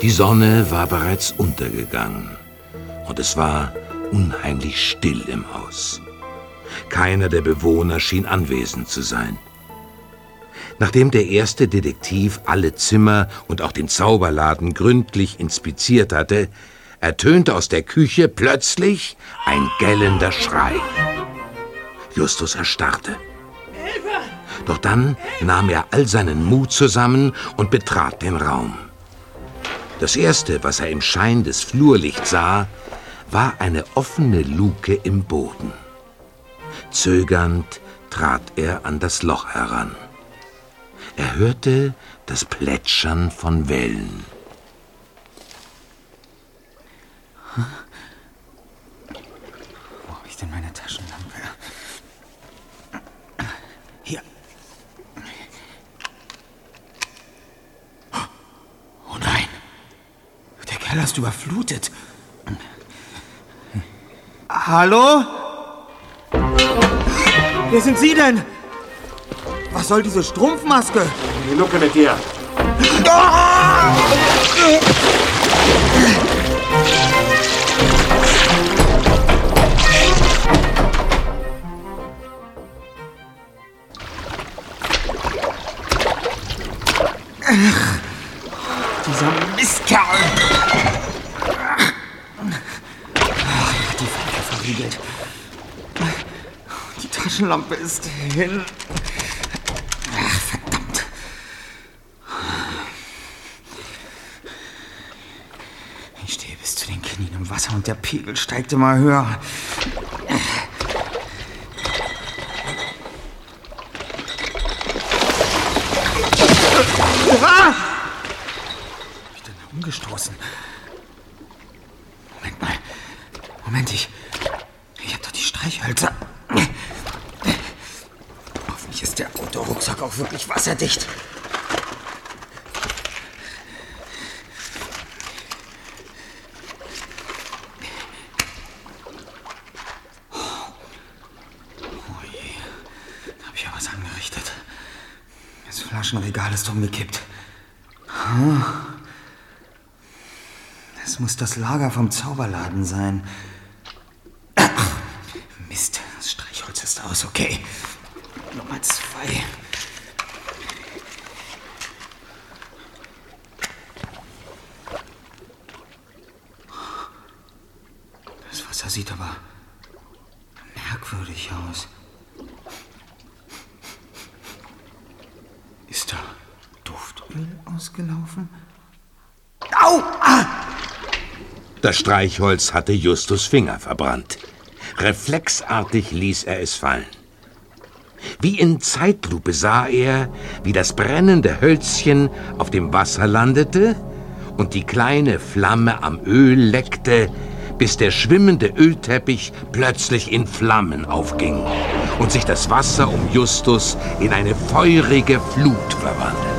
Die Sonne war bereits untergegangen und es war unheimlich still im Haus. Keiner der Bewohner schien anwesend zu sein. Nachdem der erste Detektiv alle Zimmer und auch den Zauberladen gründlich inspiziert hatte, ertönte aus der Küche plötzlich ein gellender Schrei. Justus erstarrte. Doch dann nahm er all seinen Mut zusammen und betrat den Raum. Das Erste, was er im Schein des Flurlichts sah, war eine offene Luke im Boden. Zögernd trat er an das Loch heran. Er hörte das Plätschern von Wellen. Wo habe ich denn meine Taschenlampe? Hier. Oh nein. Der Keller ist überflutet. Hallo? Wer sind Sie denn? Was soll diese Strumpfmaske? Die Luke mit dir. Dieser Mistkerl. Die Fenster verriegelt. Die Taschenlampe ist hin. Ach, verdammt. Ich stehe bis zu den Knien im Wasser und der Pegel steigt immer höher. Ah! Hab ich denn da umgestoßen? Moment, ich hab doch die Streichhölzer. Hoffentlich ist der Autorucksack auch wirklich wasserdicht. Oh je, da hab ich ja was angerichtet. Das Flaschenregal ist umgekippt. Das muss das Lager vom Zauberladen sein. Mist, das Streichholz ist aus, okay. Nummer 2. Das Wasser sieht aber merkwürdig aus. Ist da Duftöl ausgelaufen? Au! Ah! Das Streichholz hatte Justus' Finger verbrannt. Reflexartig ließ er es fallen. Wie in Zeitlupe sah er, wie das brennende Hölzchen auf dem Wasser landete und die kleine Flamme am Öl leckte, bis der schwimmende Ölteppich plötzlich in Flammen aufging und sich das Wasser um Justus in eine feurige Flut verwandelte.